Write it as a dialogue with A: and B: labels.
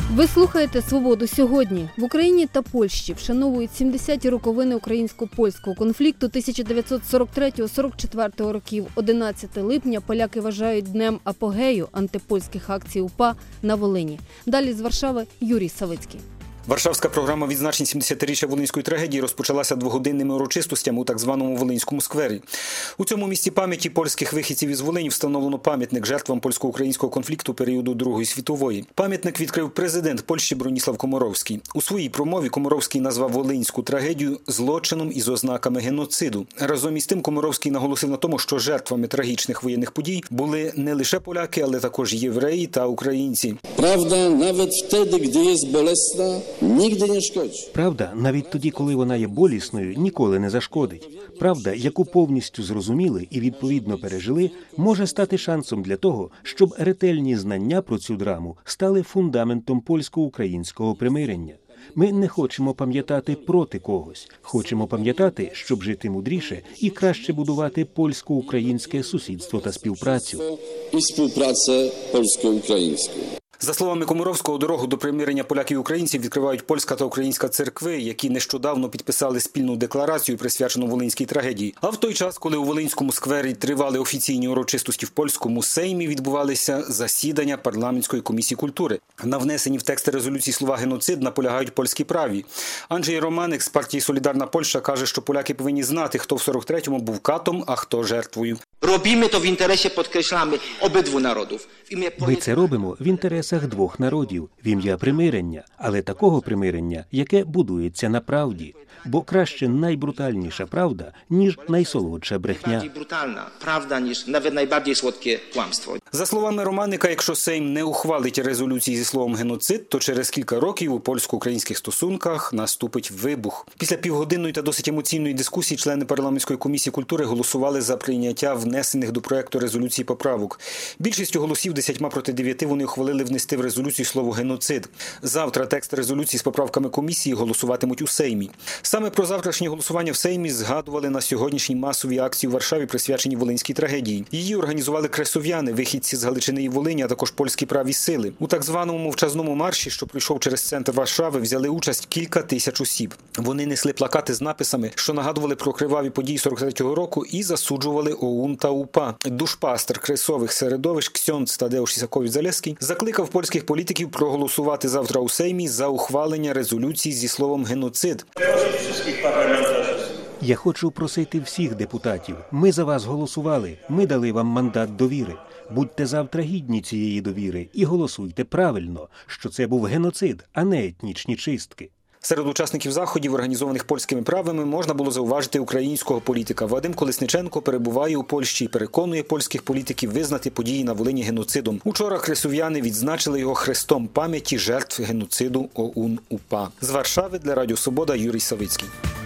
A: Ви слухаєте «Свободу сьогодні». В Україні та Польщі вшановують 70-ті роковини українсько-польського конфлікту 1943-44 років. 11 липня поляки вважають днем апогею антипольських акцій УПА на Волині. Далі з Варшави Юрій Савицький.
B: Варшавська програма відзначень 70-річчя Волинської трагедії розпочалася двогодинними урочистостями у так званому Волинському сквері. У цьому місці пам'яті польських вихідців із Волині встановлено пам'ятник жертвам польсько-українського конфлікту періоду Другої світової. Пам'ятник відкрив президент Польщі Броніслав Коморовський. У своїй промові Коморовський назвав Волинську трагедію злочином із ознаками геноциду. Разом із тим Коморовський наголосив на тому, що жертвами трагічних воєнних подій були не лише поляки, але також євреї та українці.
C: Правда, навіть вtedy, gdy jest bolesna, nigdy nie szkodzi.
D: Правда, навіть тоді, коли вона є болісною, ніколи не зашкодить. Правда, яку повністю зрозуміли і відповідно пережили, може стати шансом для того, щоб ретельні знання про цю драму стали фундаментом польсько-українського примирення. Ми не хочемо пам'ятати проти когось. Хочемо пам'ятати, щоб жити мудріше і краще будувати польсько-українське сусідство та співпрацю.
C: І співпрацю польсько-українську.
B: За словами Коморовського, дорогу до примирення поляків і українців відкривають польська та українська церкви, які нещодавно підписали спільну декларацію, присвячену Волинській трагедії. А в той час, коли у Волинському сквері тривали офіційні урочистості в польському Сеймі, відбувалися засідання парламентської комісії культури. На внесені в тексти резолюції слова «геноцид» наполягають польські праві. Анджей Романик з партії «Солідарна Польща» каже, що поляки повинні знати, хто в 43-му був катом, а хто жертвою.
E: Робимо то в інтересі, підкреслюємо, обидву народів.
D: Ми це робимо в інтересах двох народів, в ім'я примирення, але такого примирення, яке будується на правді. Бо краще найбрутальніша правда, ніж найсолодша брехня.
E: Найбільш брутальна правда, ніж навіть найбільш солодке кламство.
B: За словами Романика, якщо Сейм не ухвалить резолюції зі словом «геноцид», то через кілька років у польсько-українських стосунках наступить вибух. Після півгодинної та досить емоційної дискусії члени парламентської комісії культури голосували за прийняття внесених до проекту резолюції поправок. Більшістю голосів 10 проти 9 вони ухвалили внести в резолюцію слово «геноцид». Завтра текст резолюції з поправками комісії голосуватимуть у Сеймі. Саме про завтрашнє голосування в Сеймі згадували на сьогоднішній масовій акції у Варшаві, присвяченій Волинській трагедії. Її організували кресов'яни, вихідці з Галичини і Волині, а також польські праві сили. У так званому мовчазному марші, що пройшов через центр Варшави, взяли участь кілька тисяч осіб. Вони несли плакати з написами, що нагадували про криваві події 43-го року і засуджували ОУН та УПА. Душпастер кресових середовищ ксьондз Тадеуш Ісакович-Залєзький закликав польських політиків проголосувати завтра у Сеймі за ухвалення резолюції зі словом «геноцид».
D: Я хочу просити всіх депутатів. Ми за вас голосували. Ми дали вам мандат довіри. Будьте завтра гідні цієї довіри і голосуйте правильно, що це був геноцид, а не етнічні чистки.
B: Серед учасників заходів, організованих польськими правими, можна було зауважити українського політика. Вадим Колесниченко перебуває у Польщі і переконує польських політиків визнати події на Волині геноцидом. Учора кресов'яни відзначили його хрестом пам'яті жертв геноциду ОУН-УПА. З Варшави для Радіо Свобода Юрій Савицький.